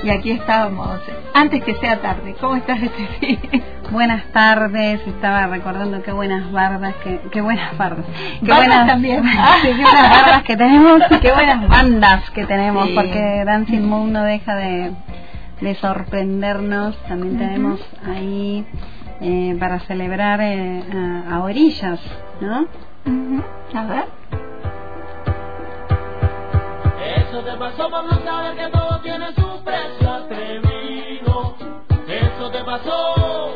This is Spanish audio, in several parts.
y aquí estábamos, antes que sea tarde. ¿Cómo estás, Estefi? Buenas tardes, estaba recordando qué buenas bardas, qué buenas bardas. Qué buenas también. Qué buenas bardas que tenemos, qué buenas bandas que tenemos, sí. Porque Dancing Moon no deja de sorprendernos. También tenemos ahí para celebrar a Orillas, ¿no? A ver. Eso te pasó por no saber que todo tiene su precio, atrevido. Eso te pasó,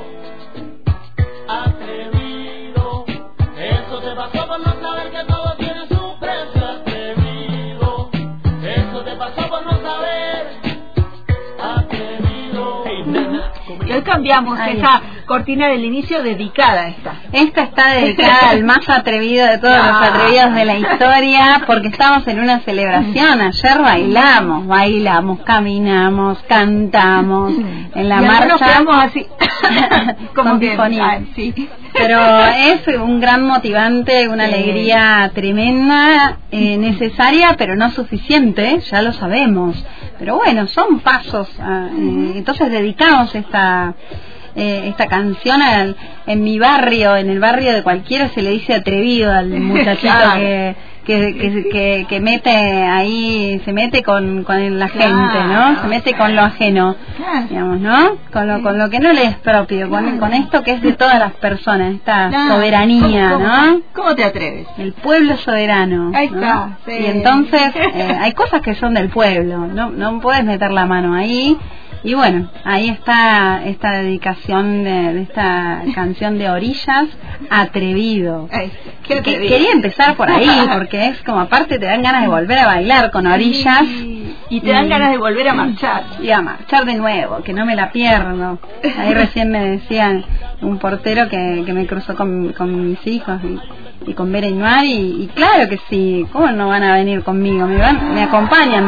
atrevido. Eso te pasó por no saber que todo tiene su precio, atrevido. Eso te pasó por no saber, atrevido. Hey, nena. Y hoy cambiamos esa cortina del inicio dedicada a esta. Esta está dedicada al más atrevido de todos los atrevidos de la historia, porque estamos en una celebración. Ayer bailamos, caminamos, cantamos en la marcha. Nos quedamos así, como que sí. Pero es un gran motivante, una alegría tremenda, necesaria, pero no suficiente, ya lo sabemos. Pero bueno, son pasos. Entonces dedicamos esta canción en mi barrio, en el barrio de cualquiera se le dice atrevido al muchachito que mete ahí, se mete con la gente, ¿no? Se mete con lo ajeno, digamos, ¿no? Con lo que no le es propio, con esto que es de todas las personas, esta soberanía, ¿no? ¿Cómo te atreves? El pueblo soberano. Ahí está. ¿No? Sí. Y entonces hay cosas que son del pueblo, no puedes meter la mano ahí. Y bueno, ahí está esta dedicación de esta canción de Orillas, Atrevido. Quería empezar por ahí, porque es como, aparte te dan ganas de volver a bailar con Orillas. Y te dan ganas de volver a marchar. Y a marchar de nuevo, que no me la pierdo. Ahí recién me decían un portero que me cruzó con mis hijos y con Vera y Noir, y claro que sí, ¿cómo no van a venir conmigo? Me acompañan.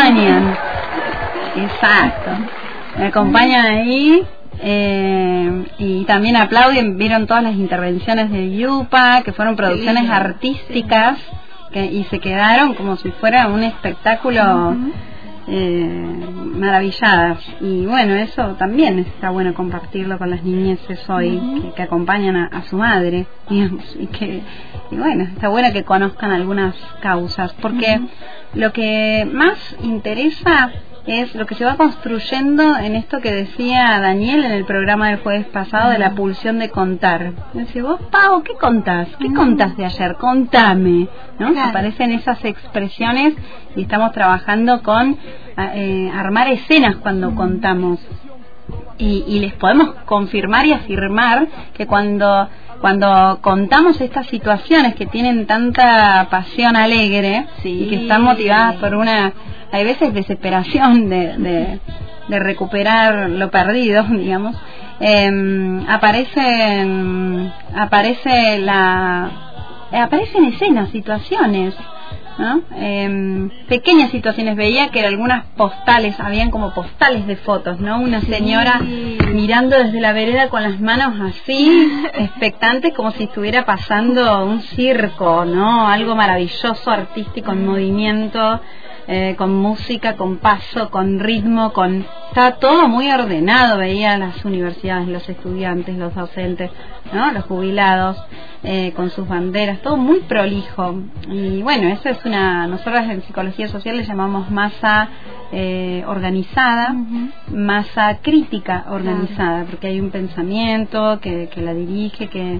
Exacto. Me acompañan ahí y también aplauden. Vieron todas las intervenciones de Yupa, que fueron producciones artísticas y se quedaron como si fuera un espectáculo maravilladas. Y bueno, eso también está bueno compartirlo con las niñeces hoy, que acompañan a su madre, digamos, y bueno, está bueno que conozcan algunas causas, porque lo que más interesa es lo que se va construyendo en esto que decía Daniel en el programa del jueves pasado de la pulsión de contar. Dice, vos, Pau, ¿qué contás? ¿Qué contás de ayer? Contame, ¿no? Claro. Aparecen esas expresiones y estamos trabajando con armar escenas cuando contamos. Y les podemos confirmar y afirmar que cuando contamos estas situaciones que tienen tanta pasión alegre y que están motivadas por hay veces desesperación de recuperar lo perdido, digamos, aparecen escenas, situaciones, ¿no? Pequeñas situaciones. Veía que algunas postales, habían como postales de fotos, ¿no? Una señora mirando desde la vereda con las manos así, expectantes, como si estuviera pasando un circo, ¿no? Algo maravilloso, artístico, en movimiento, con música, con paso, con ritmo, está todo muy ordenado. Veía las universidades, los estudiantes, los docentes, ¿no? Los jubilados, con sus banderas, todo muy prolijo. Y bueno, eso es nosotros en psicología social le llamamos masa organizada, masa crítica organizada, porque hay un pensamiento que la dirige, que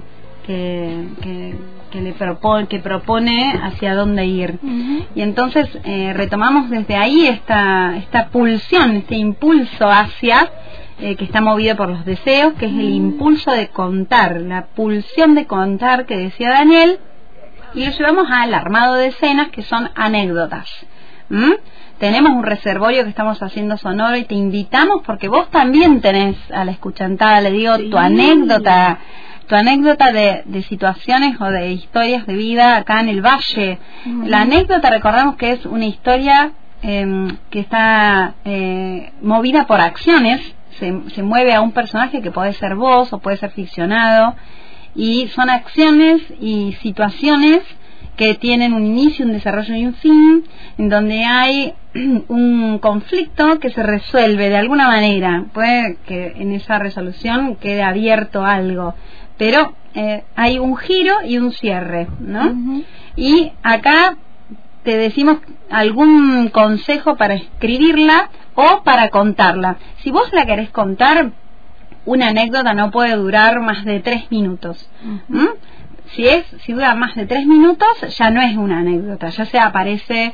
propone hacia dónde ir. Y entonces retomamos desde ahí esta pulsión, este impulso hacia que está movido por los deseos, que es el impulso de contar, la pulsión de contar que decía Daniel, y lo llevamos al armado de escenas que son anécdotas. Tenemos un reservorio que estamos haciendo sonoro y te invitamos, porque vos también tenés a la escuchantada, le digo, tu anécdota de situaciones o de historias de vida acá en el Valle. La anécdota, recordamos que es una historia que está movida por acciones, se mueve a un personaje que puede ser vos o puede ser ficcionado, y son acciones y situaciones que tienen un inicio, un desarrollo y un fin, en donde hay un conflicto que se resuelve de alguna manera. Puede que en esa resolución quede abierto algo, pero hay un giro y un cierre, ¿no? Y acá te decimos algún consejo para escribirla o para contarla. Si vos la querés contar, una anécdota no puede durar más de 3 minutos. Si dura más de 3 minutos, ya no es una anécdota, ya se aparece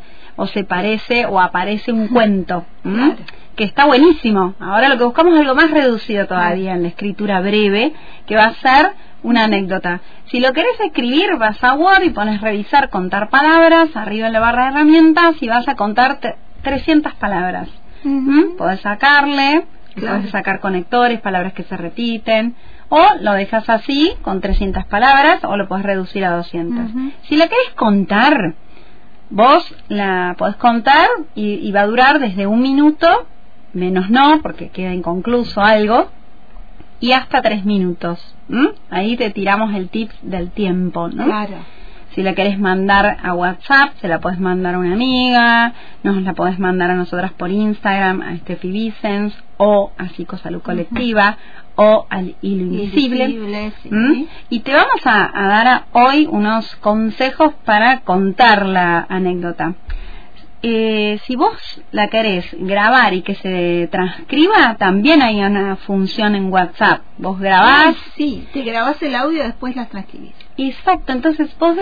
o aparece un cuento, claro, que está buenísimo. Ahora lo que buscamos es algo más reducido todavía en la escritura breve, que va a ser una anécdota. Si lo querés escribir, vas a Word y pones revisar, contar palabras, arriba en la barra de herramientas, y vas a contar 300 palabras. Podés sacarle, claro, podés sacar conectores, palabras que se repiten, o lo dejas así, con 300 palabras, o lo podés reducir a 200. Si la querés contar, vos la podés contar y va a durar desde 1 minuto, menos no, porque queda inconcluso algo, y hasta 3 minutos. Ahí te tiramos el tip del tiempo, ¿no? Claro. Si la querés mandar a WhatsApp, se la podés mandar a una amiga, nos la podés mandar a nosotras por Instagram, a Steffi Vicens, o a Psicosalud Colectiva, o al Hilo Invisible. Sí. Y te vamos a dar hoy unos consejos para contar la anécdota. Si vos la querés grabar y que se transcriba, también hay una función en WhatsApp. Vos grabás. Sí, te grabás el audio y después las transcribís. Exacto, entonces vos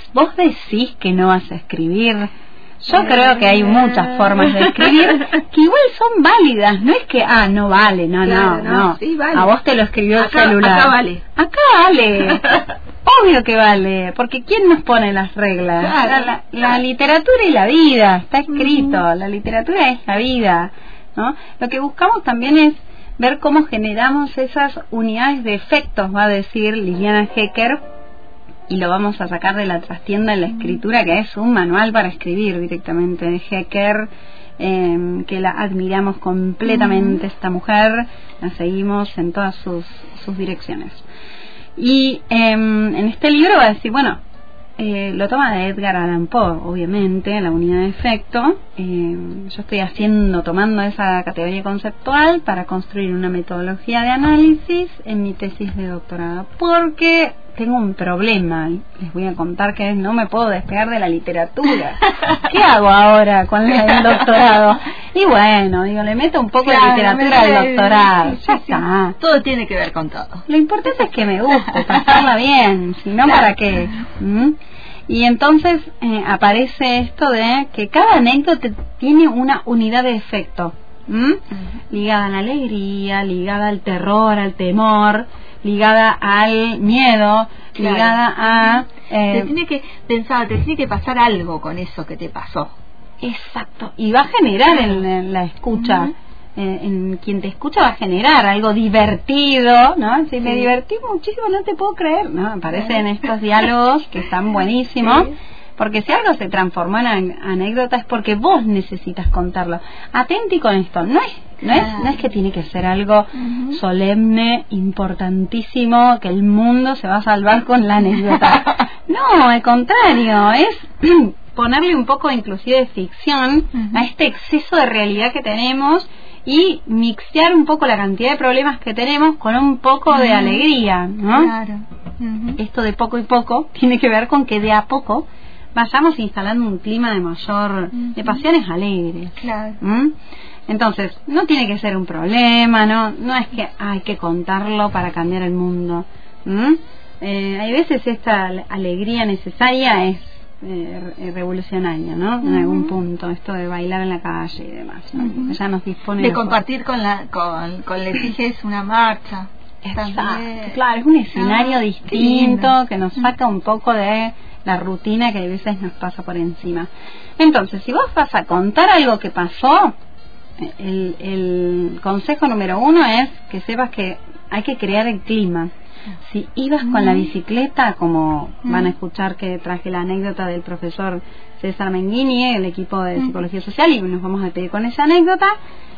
decís que no vas a escribir. Yo creo que hay muchas formas de escribir que igual son válidas. No es que, no vale, Claro, no. Sí, vale. A vos te lo escribió Acá, el celular. Acá vale. Acá vale. Obvio que vale, porque ¿quién nos pone las reglas? Claro. La literatura y la vida, está escrito, la literatura es la vida, ¿no? Lo que buscamos también es ver cómo generamos esas unidades de efectos, va a decir Liliana Hecker, y lo vamos a sacar de la trastienda de la escritura, que es un manual para escribir directamente de Hecker, que la admiramos completamente, esta mujer, la seguimos en todas sus direcciones. Y en este libro va a decir, lo toma de Edgar Allan Poe, obviamente, la unidad de efecto. Yo estoy tomando esa categoría conceptual para construir una metodología de análisis en mi tesis de doctorado, porque tengo un problema, les voy a contar, que no me puedo despegar de la literatura. ¿Qué hago ahora con el doctorado? Y bueno, le meto un poco de literatura al doctorado. Ya está. Todo tiene que ver con todo. Lo importante es que me guste, pasarla bien, si no, ¿para qué? Y entonces aparece esto de que cada anécdota tiene una unidad de efecto, ligada a la alegría, ligada al terror, al temor, ligada al miedo, claro, ligada a... te tiene que pasar algo con eso que te pasó. Exacto, y va a generar en la escucha, en quien te escucha va a generar algo divertido, ¿no? Si me divertí muchísimo, no te puedo creer, ¿no? Aparecen estos diálogos que están buenísimos, porque si algo se transformó en anécdota es porque vos necesitas contarlo. Atenti con esto, no es que tiene que ser algo solemne, importantísimo, que el mundo se va a salvar con la anécdota. No, al contrario, es ponerle un poco inclusive de ficción a este exceso de realidad que tenemos y mixear un poco la cantidad de problemas que tenemos con un poco de alegría, ¿no? Claro. Esto de poco y poco tiene que ver con que de a poco vayamos instalando un clima de de pasiones alegres. Claro. Entonces, no tiene que ser un problema, no es que hay que contarlo para cambiar el mundo. Hay veces esta alegría necesaria es revolucionaria, ¿no? En algún punto, esto de bailar en la calle y demás, ¿no? Ya nos dispone de compartir con Leticia es una marcha. Exacto, claro, es un escenario distinto que nos saca un poco de la rutina que a veces nos pasa por encima. Entonces, si vos vas a contar algo que pasó, el consejo número 1 es que sepas que hay que crear el clima. Si ibas con la bicicleta, como van a escuchar que traje la anécdota del profesor César Menghini, el equipo de Psicología Social, y nos vamos a pedir con esa anécdota,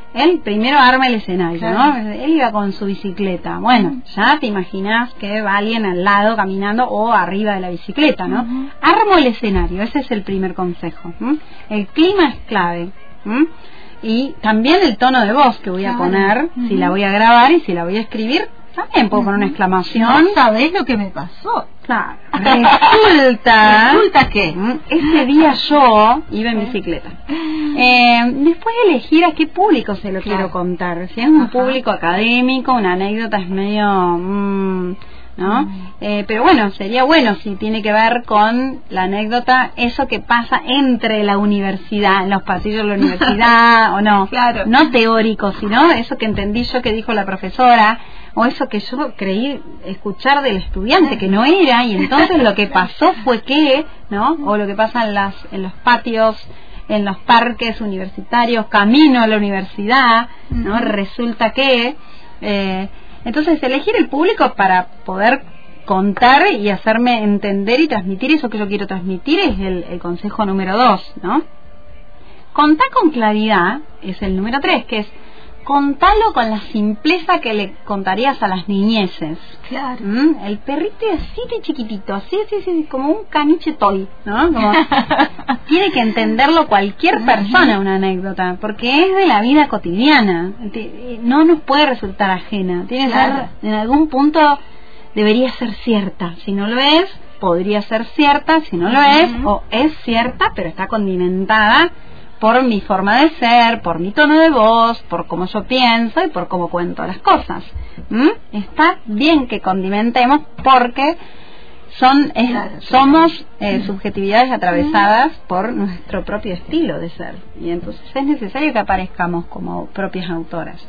él primero arma el escenario, Claro. ¿no? Él iba con su bicicleta. Bueno, ya te imaginas que va alguien al lado caminando o arriba de la bicicleta, ¿no? Armo el escenario, ese es el primer consejo. El clima es clave. Y también el tono de voz que voy a poner, si la voy a grabar y si la voy a escribir, también puedo poner una exclamación. ¿No sabés lo que me pasó? Claro. Resulta que ese día yo iba en bicicleta. Después elegir a qué público se lo quiero contar. Si es un público académico, una anécdota es medio... ¿no? Pero bueno, sería bueno si tiene que ver con la anécdota, eso que pasa entre la universidad, en los pasillos de la universidad, o no. Claro. No teórico, sino eso que entendí yo que dijo la profesora, o eso que yo creí escuchar del estudiante que no era, y entonces lo que pasó fue que, ¿no? O lo que pasa en los patios, en los parques universitarios, camino a la universidad, ¿no? Resulta que entonces elegir el público para poder contar y hacerme entender y transmitir eso que yo quiero transmitir es el consejo número 2, ¿no? Contar con claridad es el número 3, que es contalo con la simpleza que le contarías a las niñeces. Claro. El perrito es así de chiquitito, así, como un caniche toy, ¿no? Como tiene que entenderlo cualquier persona una anécdota, porque es de la vida cotidiana, no nos puede resultar ajena, tiene que ser, en algún punto debería ser cierta, si no lo es, podría ser cierta, si no lo es, o es cierta, pero está condimentada por mi forma de ser, por mi tono de voz, por cómo yo pienso y por cómo cuento las cosas. Está bien que condimentemos porque somos subjetividades atravesadas por nuestro propio estilo de ser, y entonces es necesario que aparezcamos como propias autoras.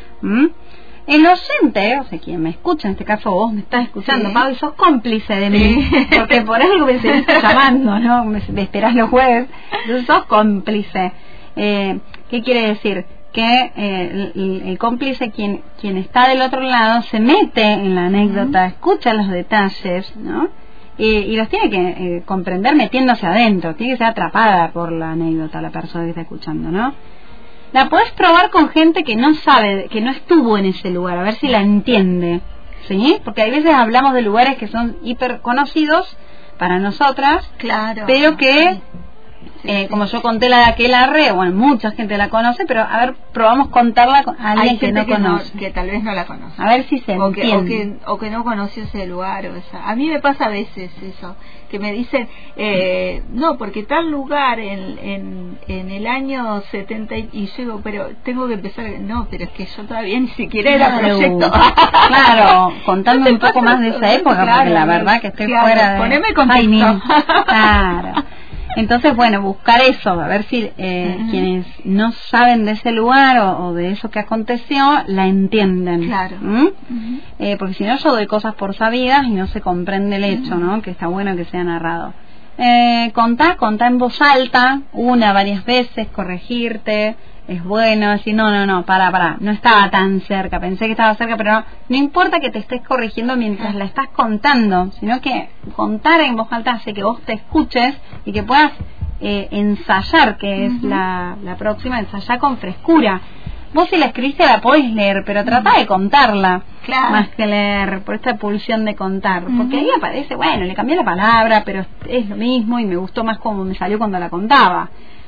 El oyente, o sea, quien me escucha, en este caso vos me estás escuchando, Pau, y sos cómplice de mí, porque por algo me seguís llamando, ¿no? Me esperás los jueves, entonces sos cómplice. ¿Qué quiere decir? Que el cómplice, quien está del otro lado, se mete en la anécdota, escucha los detalles, ¿no? Y los tiene que comprender metiéndose adentro, tiene que ser atrapada por la anécdota la persona que está escuchando, ¿no? La podés probar con gente que no sabe, que no estuvo en ese lugar, a ver si la entiende, ¿sí? Porque hay veces hablamos de lugares que son hiper conocidos para nosotras, claro, pero que, como yo conté la de Aquelarre, bueno, mucha gente la conoce, pero a ver, probamos contarla a alguien que no conoce. Que tal vez no la conoce. A ver si se entiende. O que no conoció ese lugar. O esa. A mí me pasa a veces eso, que me dicen, no, porque tal lugar en el año 70, y yo digo, pero tengo que empezar, no, pero es que yo todavía ni siquiera era proyecto. Claro, contando un poco más de esa época, claro, porque la verdad que estoy fuera de... Poneme contexto. Claro. Entonces, bueno, buscar eso, a ver si quienes no saben de ese lugar o de eso que aconteció, la entienden. Claro. Porque si no, yo doy cosas por sabidas y no se comprende el hecho, ¿no? Que está bueno que sea narrado. Contá en voz alta, varias veces, corregirte. Es bueno decir, no, pará, no estaba tan cerca, pensé que estaba cerca, pero no importa que te estés corrigiendo mientras la estás contando, sino que contar en voz alta hace que vos te escuches y que puedas ensayar, que es la próxima, ensayar con frescura. Vos si la escribiste la podés leer, pero tratá de contarla, más que leer, por esta pulsión de contar, porque ahí aparece, bueno, le cambié la palabra, pero es lo mismo y me gustó más como me salió cuando la contaba.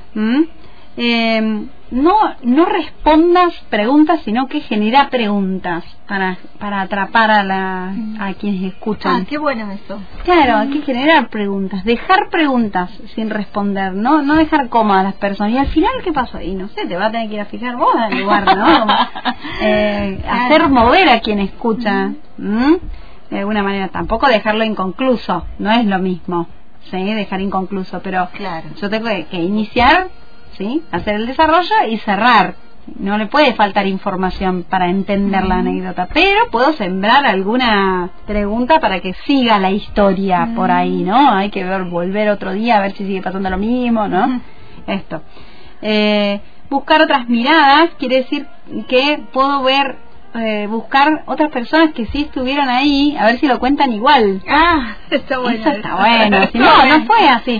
No respondas preguntas, sino que genera preguntas para atrapar a quienes escuchan. Qué bueno eso. Claro, hay que generar preguntas, dejar preguntas sin responder, no dejar cómodas a las personas. Y al final, ¿qué pasó? Y no sé, te vas a tener que ir a fijar vos al lugar, ¿no? Como, hacer mover a quien escucha. De alguna manera, tampoco dejarlo inconcluso, no es lo mismo, ¿sí? Dejar inconcluso, pero yo tengo que iniciar, ¿sí? Hacer el desarrollo y cerrar. No le puede faltar información para entender la anécdota, pero puedo sembrar alguna pregunta para que siga la historia por ahí, ¿no? Hay que volver otro día a ver si sigue pasando lo mismo, ¿no? Esto. Buscar otras miradas quiere decir que puedo buscar otras personas que sí estuvieron ahí, a ver si lo cuentan igual. Está bueno. Eso está bueno. Si no fue así.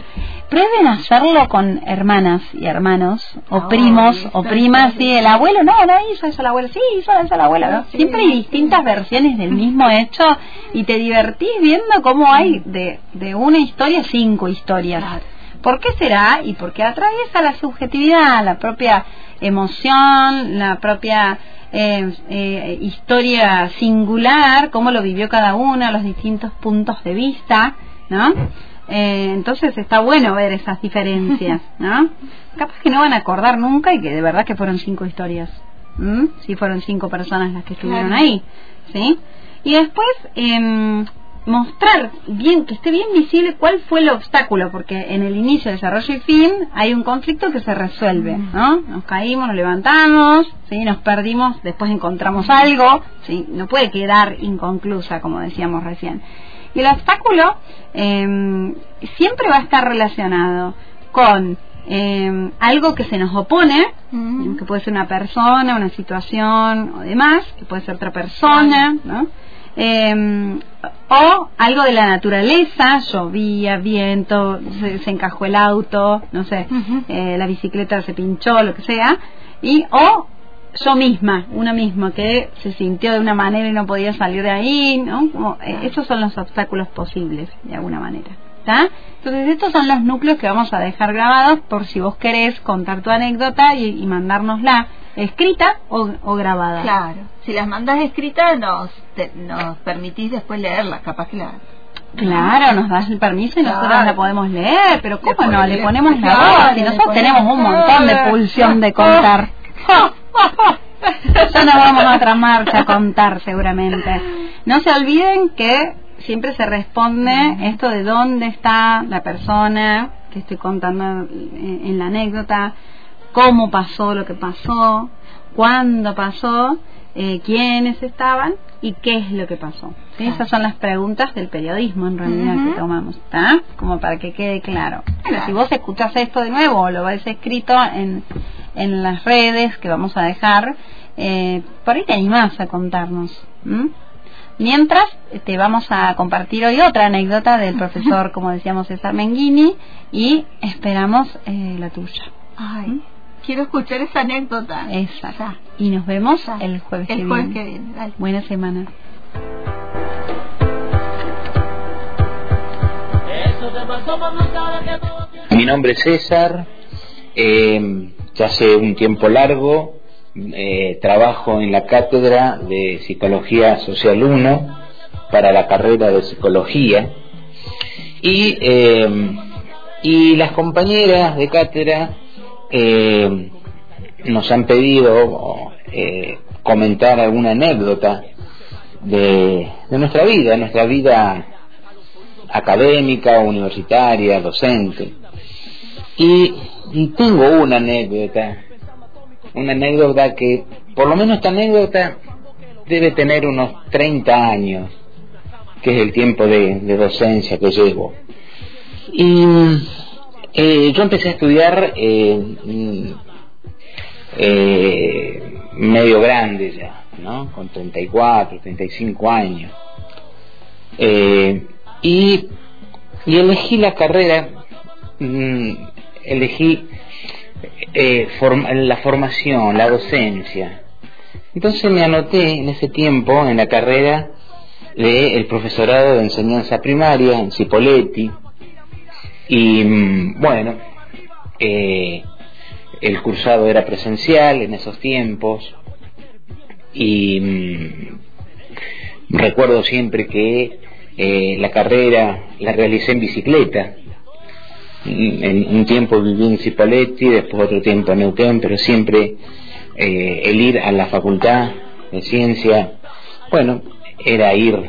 prueben hacerlo con hermanas y hermanos, o No, primos, eso o primas, es- sí, el abuelo, no hizo eso el abuelo, sí, hizo eso el abuelo, ¿no? Sí, Siempre hay distintas versiones del mismo hecho, y te divertís viendo cómo hay de una historia 5 historias. Claro. ¿Por qué será? Y porque atraviesa la subjetividad, la propia emoción, la propia historia singular, cómo lo vivió cada uno, los distintos puntos de vista, ¿no? Entonces está bueno ver esas diferencias, ¿no? Capaz que no van a acordar nunca y que de verdad que fueron 5 historias, si fueron 5 personas las que estuvieron Claro. ahí, ¿sí? Y después mostrar bien, que esté bien visible cuál fue el obstáculo, porque en el inicio, desarrollo y fin hay un conflicto que se resuelve, ¿no? Nos caímos, nos levantamos, ¿sí? Nos perdimos, después encontramos algo, ¿sí? No puede quedar inconclusa, como decíamos recién. Y el obstáculo siempre va a estar relacionado con algo que se nos opone, que puede ser una persona, una situación o demás, que puede ser otra persona, ¿no? O algo de la naturaleza, llovía, viento, se encajó el auto, no sé, la bicicleta se pinchó, lo que sea, o yo misma, uno mismo que se sintió de una manera y no podía salir de ahí, ¿no? Como, esos son los obstáculos posibles, de alguna manera, ¿está? Entonces estos son los núcleos que vamos a dejar grabados por si vos querés contar tu anécdota y mandárnosla escrita o grabada. Claro, si las mandas escritas nos permitís después leerlas, capaz que la... Claro, nos das el permiso y nosotros Claro. la podemos leer, pero ¿cómo no? Le ponemos la Claro, voz y le nosotros tenemos un ponemos- montón de pulsión de contar. Ya nos vamos a otra marcha a contar seguramente. No se olviden que siempre se responde esto de dónde está la persona que estoy contando en la anécdota, cómo pasó lo que pasó, cuándo pasó, quiénes estaban y qué es lo que pasó. ¿Sí? Esas son las preguntas del periodismo en realidad que tomamos, ¿está? Como para que quede claro. Pero si vos escuchás esto de nuevo o lo ves escrito en las redes que vamos a dejar, por ahí te animás a contarnos. Mientras te vamos a compartir hoy otra anécdota del profesor, como decíamos, César Menghini, y esperamos la tuya. Ay, quiero escuchar esa anécdota. Exacto. Ya. Y nos vemos Ya. el jueves que El jueves viene. que viene, dale. Buena semana. Eso te pasó por no saber que todo tiene... Mi nombre es César, ya hace un tiempo largo trabajo en la cátedra de Psicología Social 1 para la carrera de Psicología y las compañeras de cátedra nos han pedido comentar alguna anécdota de nuestra vida académica, universitaria, docente. Y tengo una anécdota que, por lo menos esta anécdota debe tener unos 30 años, que es el tiempo de docencia que llevo. Y yo empecé a estudiar medio grande ya, ¿no? Con 34, 35 años. Y elegí la carrera, elegí la formación, la docencia. Entonces me anoté en ese tiempo en la carrera del profesorado de enseñanza primaria en Cipolletti y bueno, el cursado era presencial en esos tiempos y recuerdo siempre que la carrera la realicé en bicicleta. En un tiempo viví en Cipolletti, después otro tiempo en Neuquén, pero siempre el ir a la facultad de ciencia, bueno, era ir,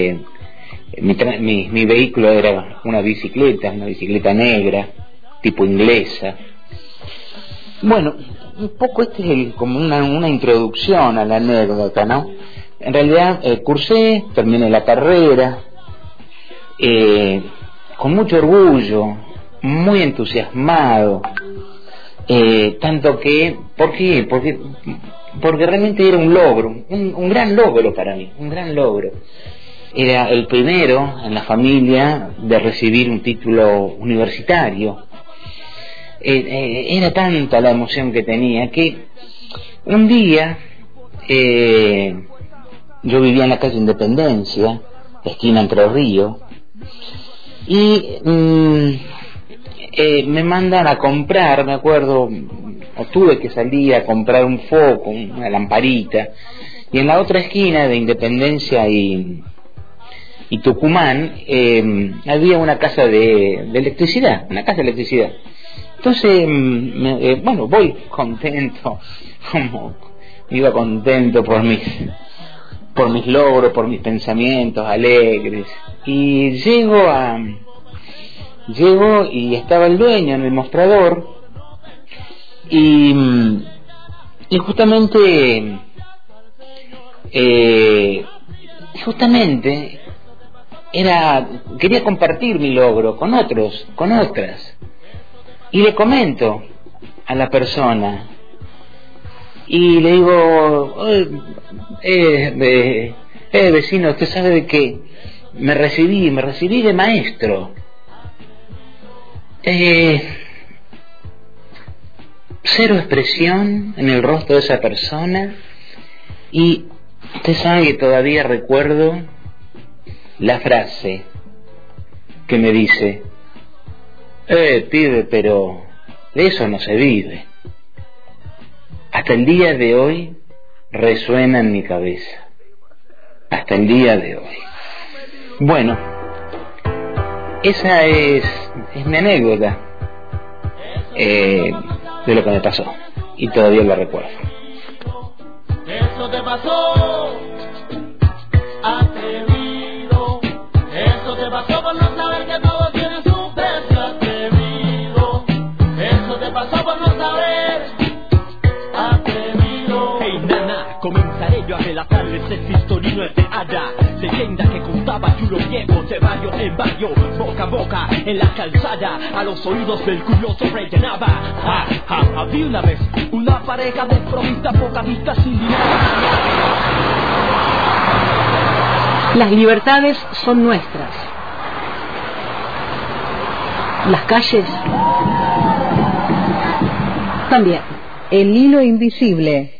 mi vehículo era una bicicleta negra, tipo inglesa. Bueno, un poco este es como una introducción a la anécdota, ¿no? En realidad cursé, terminé la carrera, con mucho orgullo, muy entusiasmado, tanto que, ¿por qué? Porque realmente era un logro, un gran logro para mí, un gran logro. era el primero en la familia de recibir un título universitario. Era tanta la emoción que tenía que un día yo vivía en la calle Independencia, esquina Entre Ríos, y me mandan a comprar, me acuerdo, o tuve que salir a comprar un foco, una lamparita, y en la otra esquina de Independencia y Tucumán había una casa de electricidad, una casa de electricidad. Entonces, bueno, voy contento, como iba contento por mis logros, por mis pensamientos alegres, y llego y estaba el dueño en el mostrador, y justamente quería compartir mi logro con otros, con otras, y le comento a la persona y le digo, vecino, usted sabe de que me recibí de maestro. Cero expresión en el rostro de esa persona, y usted sabe que todavía recuerdo la frase que me dice: pibe, pero de eso no se vive. Hasta el día de hoy resuena en mi cabeza. Hasta el día de hoy. Bueno, esa es mi anécdota de lo que me pasó, y todavía la recuerdo. Eso te pasó, atrevido. Eso te pasó por no saber que todo tiene su precio, atrevido. Eso te pasó por no saber, atrevido. Hey nana, comenzaré yo a relatarles esta historia no es de hada, leyenda que contaba yo lo viejo de barrio en barrio, boca a boca, en la calzada, a los oídos del curioso rellenaba. Había una vez una pareja desprovista, poca vista, sin dinero. Las libertades son nuestras. Las calles también. El hilo invisible.